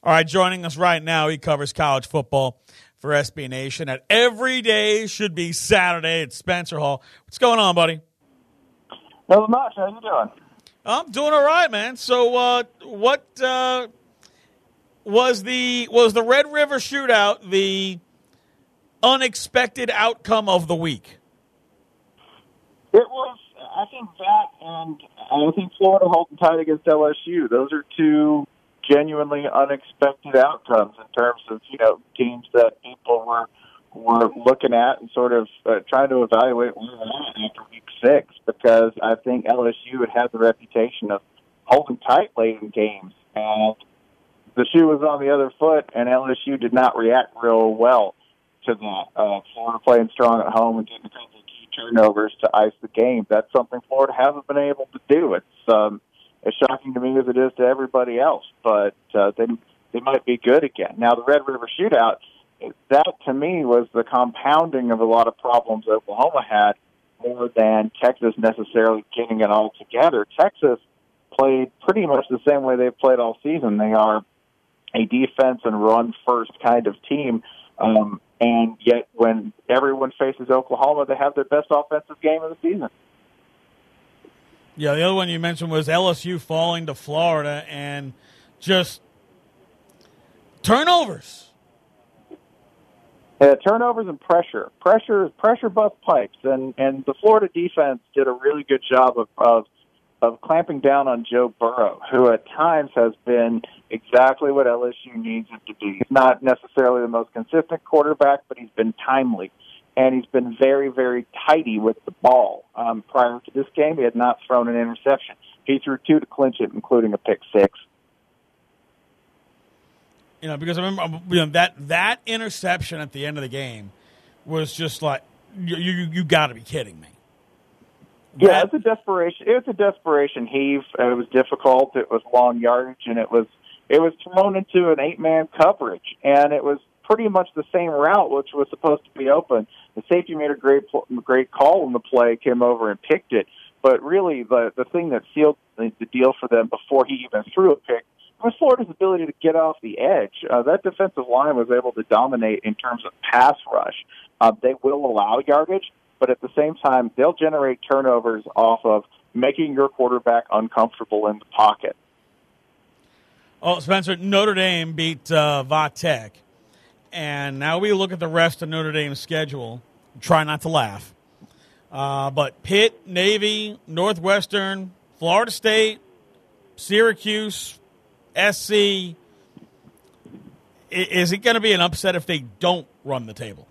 All right, joining us right now, he covers college football for SB Nation. At every day should be Saturday at Spencer Hall. What's going on, buddy? Not much. How you doing? I'm doing all right, man. So, what was the Red River Shootout the unexpected outcome of the week? It was, I think that, and I think Florida holding tight against LSU. Those are two genuinely unexpected outcomes in terms of, teams that people were looking at and sort of trying to evaluate where they're at after week 6, because I think LSU had the reputation of holding tight late in games, and the shoe was on the other foot, and LSU did not react real well to that. Florida playing strong at home and getting a couple of key turnovers to ice the game. That's something Florida hasn't been able to do. It's as shocking to me as it is to everybody else, but they might be good again. Now, the Red River Shootout, that to me was the compounding of a lot of problems Oklahoma had more than Texas necessarily getting it all together. Texas played pretty much the same way they've played all season. They are a defense and run-first kind of team, and yet when everyone faces Oklahoma, they have their best offensive game of the season. Yeah, the other one you mentioned was LSU falling to Florida and just turnovers. Yeah, turnovers and pressure bust pipes, and the Florida defense did a really good job of clamping down on Joe Burrow, who at times has been exactly what LSU needs him to be. He's not necessarily the most consistent quarterback, but he's been timely. And he's been very, very tidy with the ball. Prior to this game, he had not thrown an interception. He threw 2 to clinch it, including a pick 6. Because I remember that interception at the end of the game was just like, you got to be kidding me. Yeah, it's a desperation. It was a desperation heave. It was difficult. It was long yardage, and it was thrown into an 8-man coverage, and it was pretty much the same route, which was supposed to be open. The safety made a great call when the play came over and picked it. But really, the thing that sealed the deal for them before he even threw a pick was Florida's ability to get off the edge. That defensive line was able to dominate in terms of pass rush. They will allow yardage, but at the same time, they'll generate turnovers off of making your quarterback uncomfortable in the pocket. Oh, Spencer, Notre Dame beat Va-Tech. And now we look at the rest of Notre Dame's schedule. Try not to laugh. But Pitt, Navy, Northwestern, Florida State, Syracuse, SC. Is it going to be an upset if they don't run the table?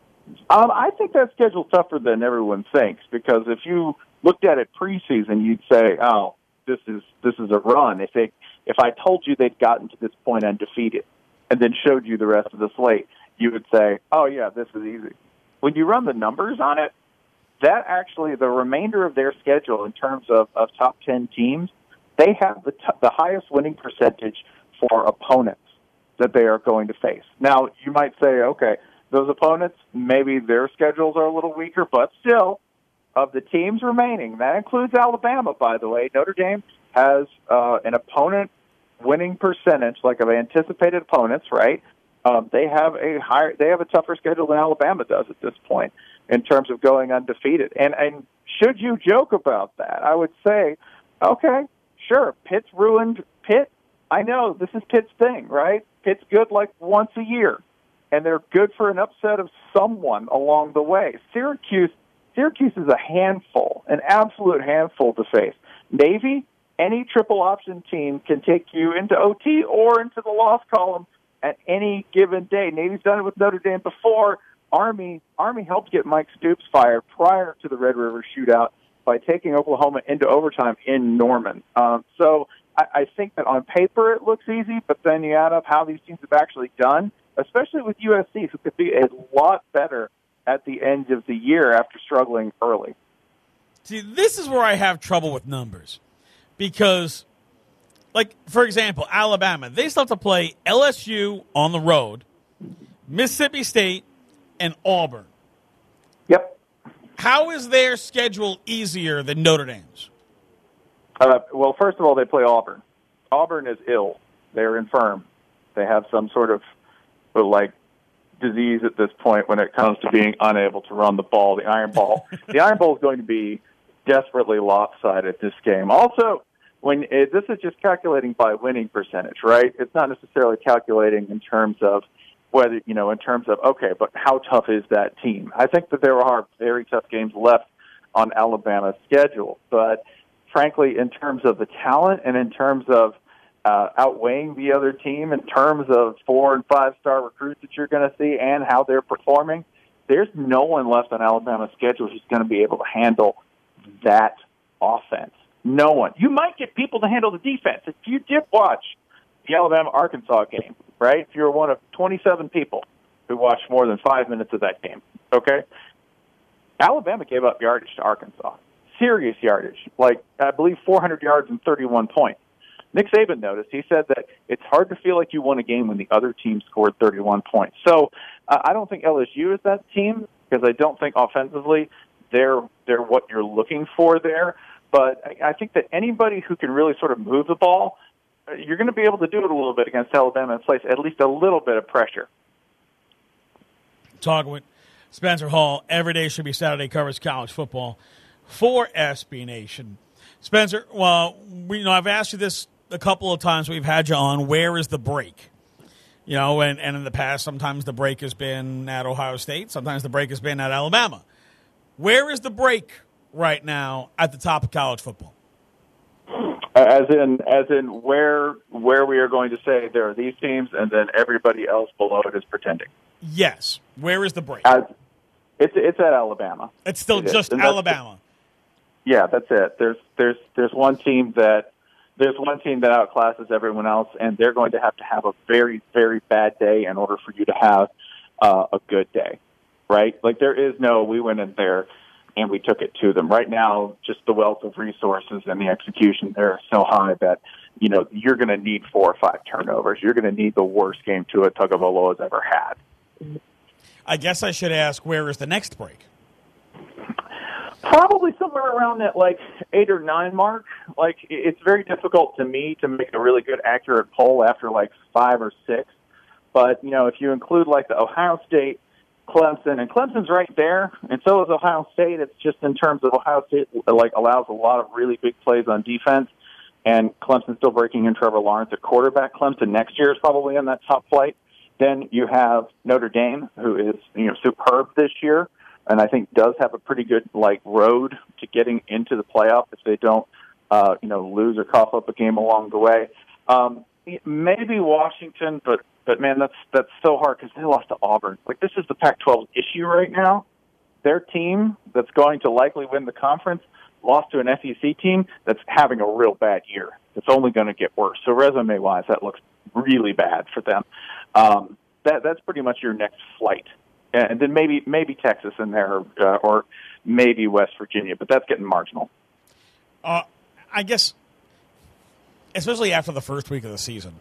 I think that schedule's tougher than everyone thinks, because if you looked at it preseason, you'd say, "Oh, this is a run." If I told you they'd gotten to this point undefeated, and then showed you the rest of the slate, you would say, "Oh yeah, this is easy." When you run the numbers on it, that actually the remainder of their schedule in terms of top 10 teams, they have the highest winning percentage for opponents that they are going to face. Now, you might say, okay, those opponents, maybe their schedules are a little weaker, but still, of the teams remaining, that includes Alabama, by the way. Notre Dame has an opponent winning percentage, like of anticipated opponents, right? They have a tougher schedule than Alabama does at this point in terms of going undefeated. And should you joke about that, I would say, okay, sure, Pitt's ruined. Pitt, I know this is Pitt's thing, right? Pitt's good like once a year, and they're good for an upset of someone along the way. Syracuse is a handful, an absolute handful to face. Navy, any triple option team can take you into OT or into the loss column at any given day. Navy's done it with Notre Dame before. Army helped get Mike Stoops fired prior to the Red River Shootout by taking Oklahoma into overtime in Norman. So I think that on paper it looks easy, but then you add up how these teams have actually done, especially with USC, who could be a lot better at the end of the year after struggling early. See, this is where I have trouble with numbers. Because, like, for example, Alabama, they still have to play LSU on the road, Mississippi State, and Auburn. Yep. How is their schedule easier than Notre Dame's? Well, first of all, they play Auburn. Auburn is ill. They're infirm. they have some sort of like disease at this point when it comes to being unable to run the ball. The Iron Bowl is going to be desperately lopsided this game. Also, this is just calculating by winning percentage, right? It's not necessarily calculating in terms of whether, okay, but how tough is that team? I think that there are very tough games left on Alabama's schedule, but frankly, in terms of the talent and in terms of outweighing the other team, in terms of 4- and 5-star recruits that you're going to see and how they're performing, there's no one left on Alabama's schedule who's going to be able to handle that offense. No one. You might get people to handle the defense. If you did watch the Alabama-Arkansas game, right, if you're one of 27 people who watched more than 5 minutes of that game, okay, Alabama gave up yardage to Arkansas. Serious yardage. Like, I believe 400 yards and 31 points. Nick Saban noticed. He said that it's hard to feel like you won a game when the other team scored 31 points. So I don't think LSU is that team because I don't think offensively they're what you're looking for there. But I think that anybody who can really sort of move the ball, you're going to be able to do it a little bit against Alabama and place at least a little bit of pressure. Talking with Spencer Hall, every day should be Saturday, covers college football for SB Nation. Spencer, well, I've asked you this a couple of times we've had you on. Where is the break? And in the past, sometimes the break has been at Ohio State. Sometimes the break has been at Alabama. Where is the break right now at the top of college football? As in where we are going to say there are these teams and then everybody else below it is pretending. Yes. Where is the break? It's at Alabama. It's still just Alabama. Yeah, that's it. There's one team that outclasses everyone else, and they're going to have a very, very bad day in order for you to have a good day, right? Like there is no we went in there and we took it to them. Right now, just the wealth of resources and the execution there are so high that you're going to need 4 or 5 turnovers. You're going to need the worst game Tua Tagovailoa has ever had. I guess I should ask, where is the next break? Probably somewhere around that 8 or 9 mark. Like it's very difficult to me to make a really good accurate poll after 5 or 6. But if you include the Ohio State, Clemson, and Clemson's right there, and so is Ohio State. It's just in terms of Ohio State allows a lot of really big plays on defense, and Clemson's still breaking in Trevor Lawrence at quarterback. Clemson next year is probably on that top flight. Then you have Notre Dame, who is superb this year, and I think does have a pretty good road to getting into the playoff if they don't lose or cough up a game along the way. Maybe Washington, but man, that's so hard because they lost to Auburn. This is the Pac-12 issue right now. Their team that's going to likely win the conference lost to an SEC team that's having a real bad year. It's only going to get worse. So resume-wise, that looks really bad for them. That's pretty much your next flight. And then maybe Texas in there or maybe West Virginia, but that's getting marginal. I guess, especially after the first week of the season,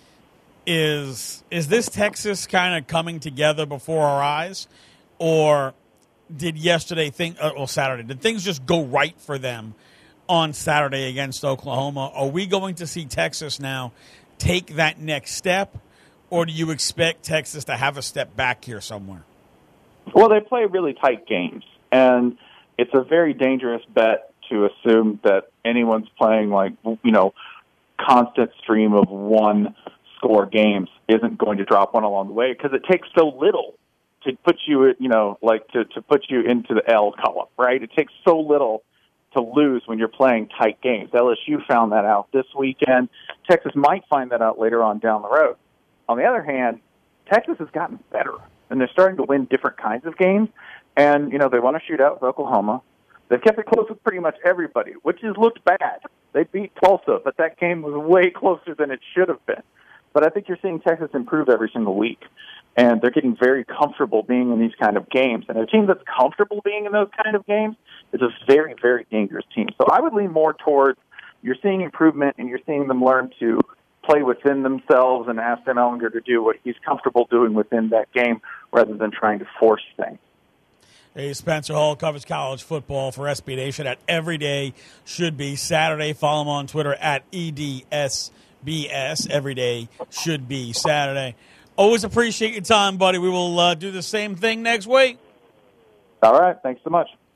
is this Texas kind of coming together before our eyes, or did Saturday, did things just go right for them on Saturday against Oklahoma? Are we going to see Texas now take that next step, or do you expect Texas to have a step back here somewhere? Well, they play really tight games, and it's a very dangerous bet to assume that anyone's playing constant stream of one-score games isn't going to drop one along the way because it takes so little to put you, to put you into the L column, right? It takes so little to lose when you're playing tight games. LSU found that out this weekend. Texas might find that out later on down the road. On the other hand, Texas has gotten better, and they're starting to win different kinds of games. And, they won a shootout with Oklahoma. They've kept it close with pretty much everybody, which has looked bad. They beat Tulsa, but that game was way closer than it should have been. But I think you're seeing Texas improve every single week, and they're getting very comfortable being in these kind of games. And a team that's comfortable being in those kind of games is a very, very dangerous team. So I would lean more towards you're seeing improvement, and you're seeing them learn to play within themselves and ask Sam Ehlinger to do what he's comfortable doing within that game rather than trying to force things. Hey, Spencer Hall covers college football for SB Nation at Every Day Should Be Saturday. Follow him on Twitter at EDSBNation. BS. Every day should be Saturday. Always appreciate your time, buddy. We will do the same thing next week. All right. Thanks so much.